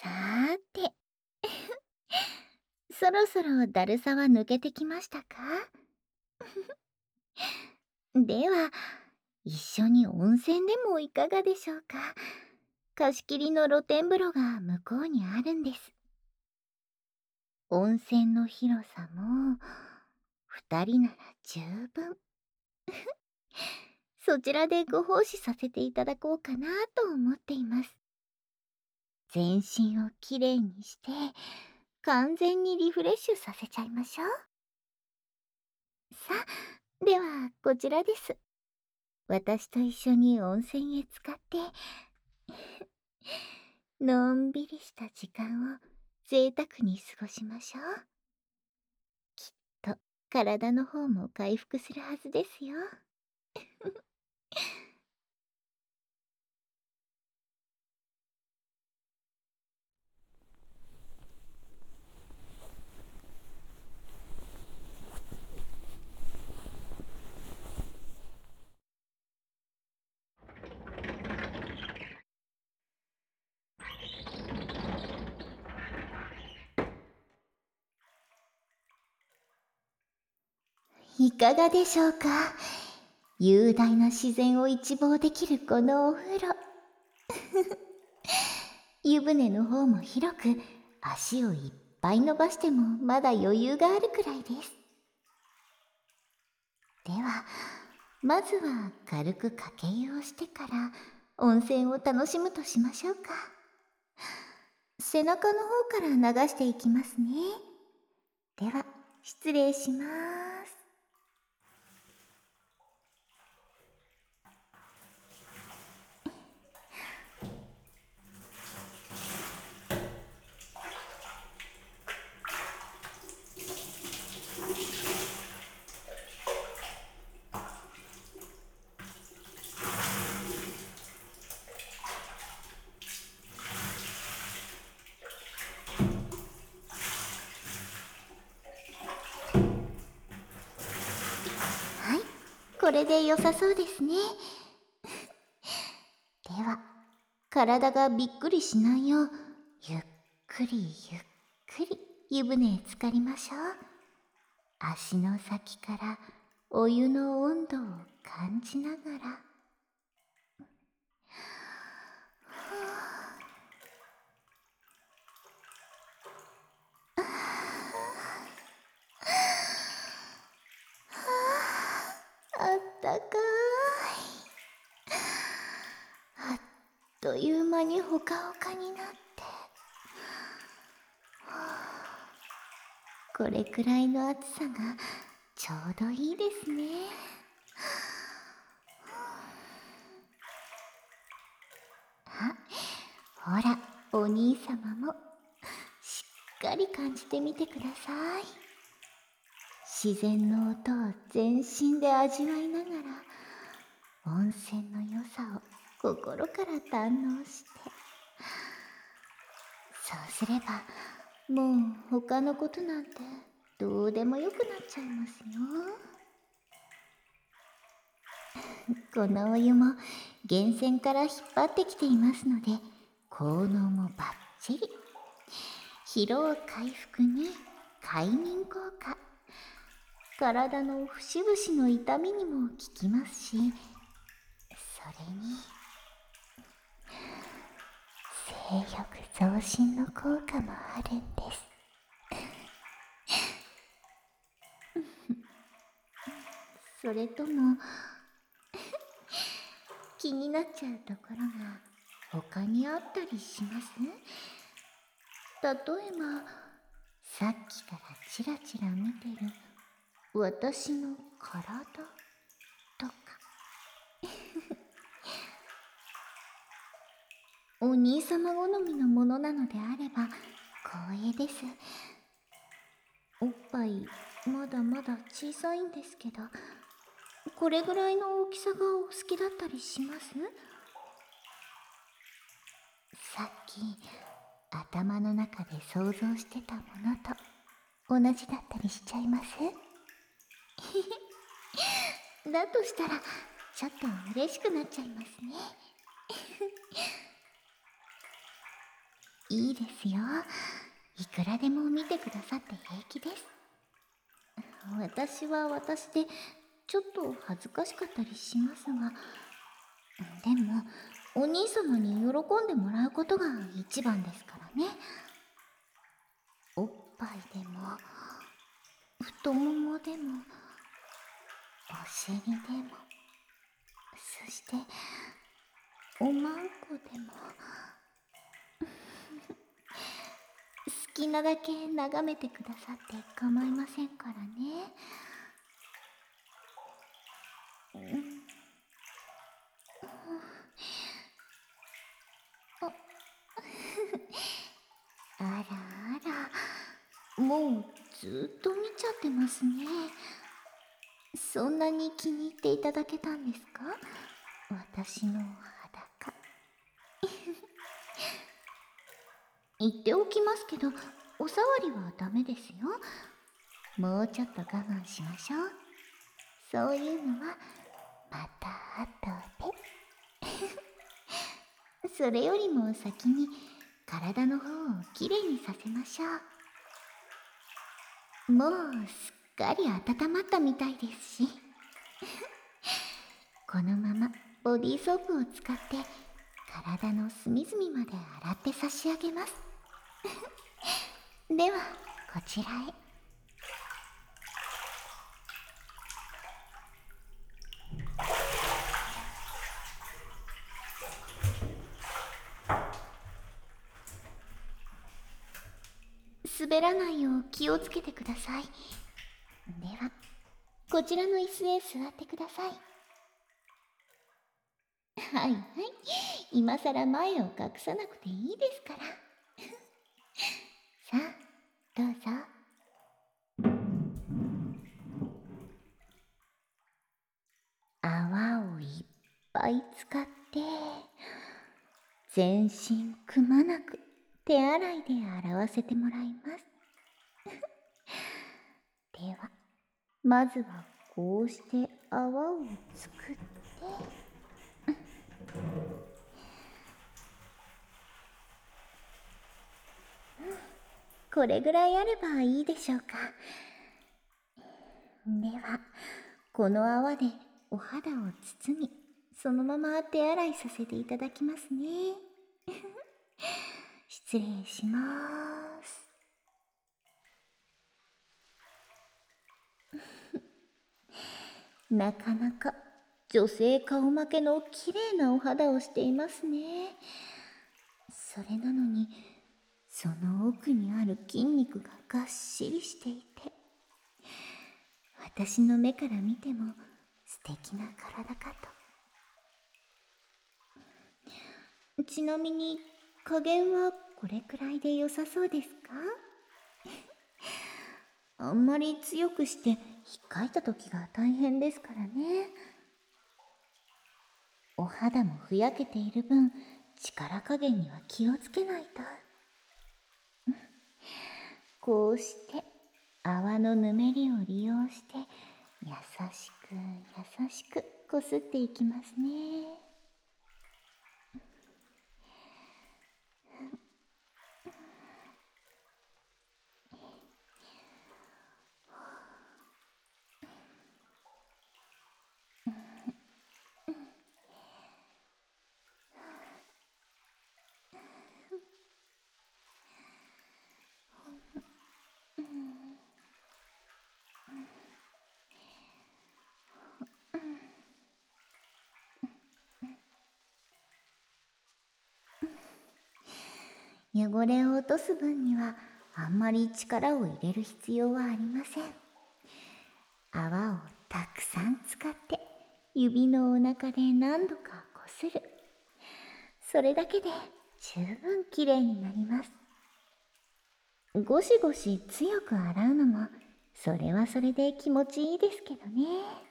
さーて、そろそろだるさは抜けてきましたか？では、一緒に温泉でもいかがでしょうか？貸し切りの露天風呂が向こうにあるんです。温泉の広さも、二人なら十分。そちらでご奉仕させていただこうかなと思っています。全身をきれいにして、完全にリフレッシュさせちゃいましょう。さあ、ではこちらです。私と一緒に温泉へ浸かって、のんびりした時間を贅沢に過ごしましょう。きっと体の方も回復するはずですよ。いかがでしょうか？雄大な自然を一望できるこのお風呂。湯船の方も広く、足をいっぱい伸ばしてもまだ余裕があるくらいです。では、まずは軽くかけ湯をしてから温泉を楽しむとしましょうか。背中の方から流していきますね。では、失礼します。はい、これで良さそうですね。では、体がびっくりしないよう、ゆっくりゆっくり湯船へ浸かりましょう。足の先からお湯の温度を感じながら。あったかい。あっという間にほかほかになって、これくらいの暑さがちょうどいいですね。あ、ほら、お兄様もしっかり感じてみてください。自然の音を全身で味わいながら、温泉の良さを心から堪能して、そうすればもう他のことなんてどうでもよくなっちゃいますよ。このお湯も源泉から引っ張ってきていますので、効能もバッチリ。疲労回復に快眠効果、体の節々の痛みにも効きますし、それに性欲増進の効果もあるんです。それとも気になっちゃうところが他にあったりします？例えば、さっきからチラチラ見てる私の体とか。お兄様好みのものなのであれば光栄です。おっぱいまだまだ小さいんですけど、これぐらいの大きさがお好きだったりします？さっき頭の中で想像してたものと同じだったりしちゃいます？だとしたらちょっと嬉しくなっちゃいますね。 いいですよ。いくらでも見てくださって平気です。私は私でちょっと恥ずかしかったりしますが、でもお兄様に喜んでもらうことが一番ですからね。おっぱいでも太ももでもお尻でも、そしておまんこでも、好きなだけ眺めてくださって構いませんからね。あらあら、もうずっと見ちゃってますね。そんなに気に入っていただけたんですか、私の裸。言っておきますけど、お触りはダメですよ。もうちょっと我慢しましょう。そういうのはまた後で。それよりも先に体の方をきれいにさせましょう。もうすっかり温まったみたいですし。このままボディーソープを使って体の隅々まで洗って差し上げます。ではこちらへ。滑らないよう気をつけてください。ではこちらの椅子へ座ってください。はいはい、今さら前を隠さなくていいですから。さあどうぞ。泡をいっぱい使って全身くまなく手洗いで洗わせてもらいます。ではまずはこうして泡を作って、これぐらいあればいいでしょうか。ではこの泡でお肌を包み、そのまま手洗いさせていただきますね。失礼します。なかなか女性顔負けの綺麗なお肌をしていますね。それなのにその奥にある筋肉ががっしりしていて、私の目から見ても素敵な体かと。ちなみに加減はこれくらいで良さそうですか？あんまり強くして引っかいた時が大変ですからね。お肌もふやけている分力加減には気をつけないと。こうして泡のぬめりを利用して優しく優しくこすっていきますね。汚れを落とす分にはあんまり力を入れる必要はありません。泡をたくさん使って指のお腹で何度かこする。それだけで十分きれいになります。ゴシゴシ強く洗うのもそれはそれで気持ちいいですけどね。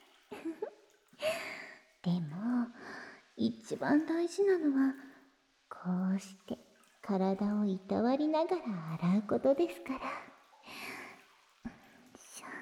でも一番大事なのはこうして体をいたわりながら洗うことですから。しょ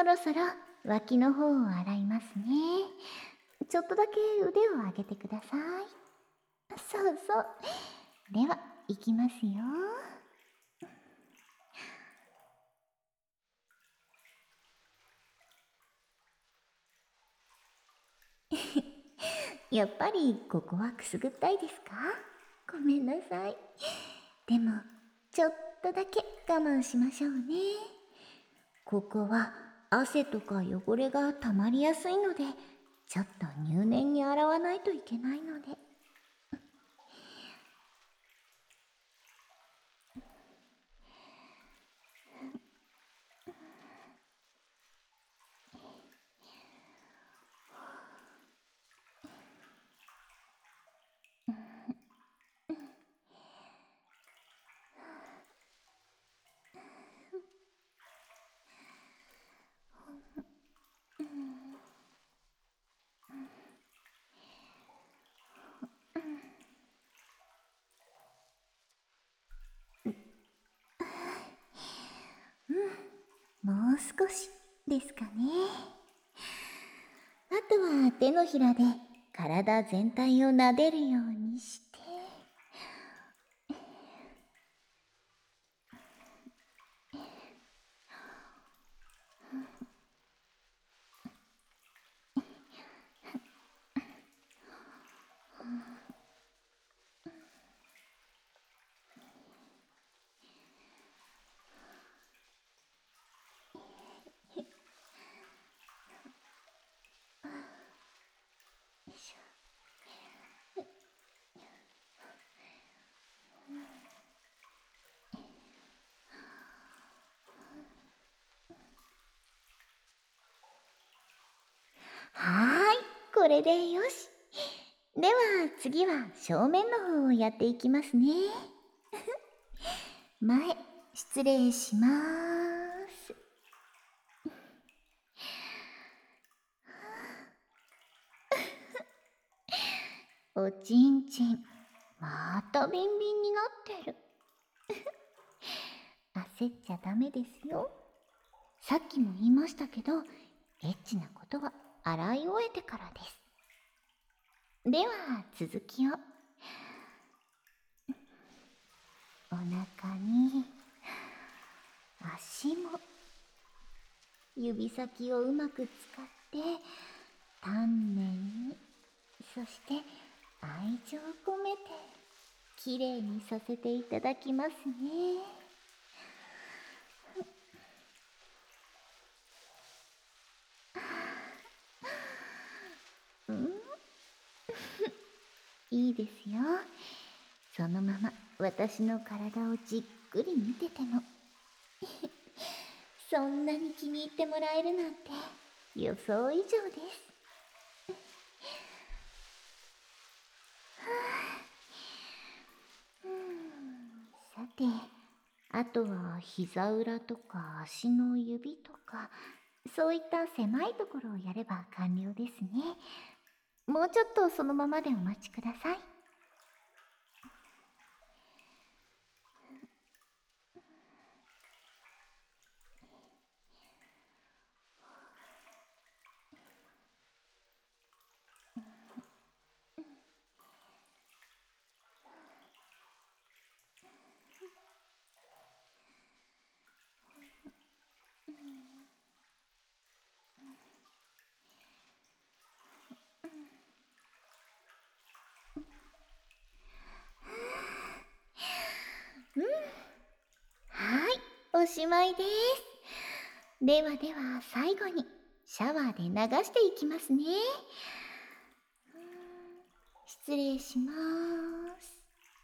そろそろ脇の方を洗いますね。ちょっとだけ腕を上げてください。そうそう。では、いきますよ。やっぱりここはくすぐったいですか？ごめんなさい。でも、ちょっとだけ我慢しましょうね。ここは汗とか汚れがたまりやすいので、ちょっと入念に洗わないといけないので。もう少しですかね。あとは手のひらで体全体を撫でるようにして。はーい、これでよし。では次は正面の方をやっていきますね。前、失礼します。おちんちん、またビンビンになってる。焦っちゃダメですよ。さっきも言いましたけど、エッチなことは洗い終えてからです。では続きを。お腹に、足も、指先をうまく使って丹念に、そして愛情込めてきれいにさせていただきますね。いいですよ。そのまま私の体をじっくり見ててもそんなに気に入ってもらえるなんて予想以上です。さて、あとは膝裏とか足の指とか、そういった狭いところをやれば完了ですね。もうちょっとそのままでお待ちください。はい、おしまいです。ではでは最後にシャワーで流していきますね。失礼します。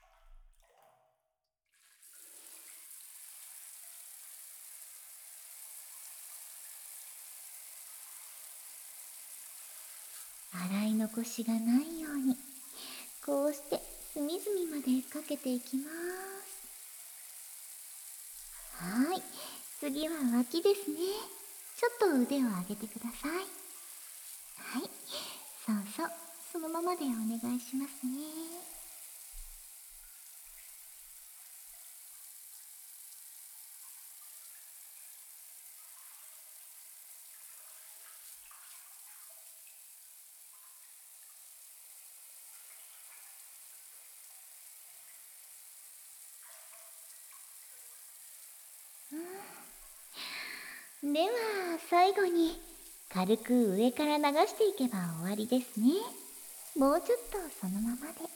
洗い残しがないように、こうして隅々までかけていきます。はい、次は脇ですね。ちょっと腕を上げてください。はい、そうそう、そのままでお願いしますね。 では最後に軽く上から流していけば終わりですね。もうちょっとそのままで。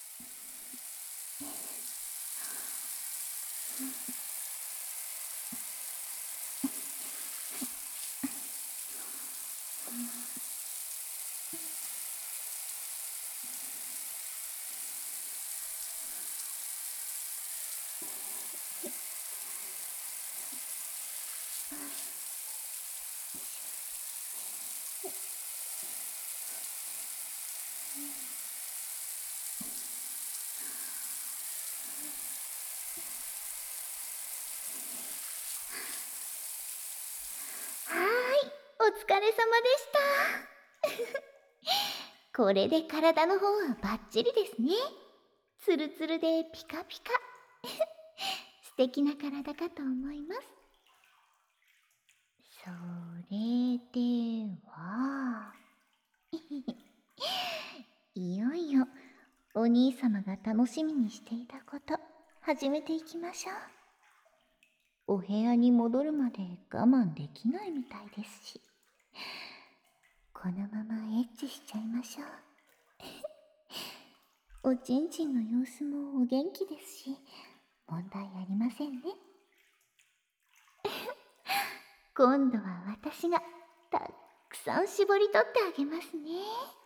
はーい、お疲れ様でした。これで体の方はバッチリですね。ツルツルでピカピカ。素敵な体かと思います。それでは、いよいよお兄様が楽しみにしていたこと始めていきましょう。お部屋に戻るまで我慢できないみたいですし、このままエッチしちゃいましょう。おちんちんの様子もお元気ですし、問題ありませんね。今度は私がたくさん絞り取ってあげますね。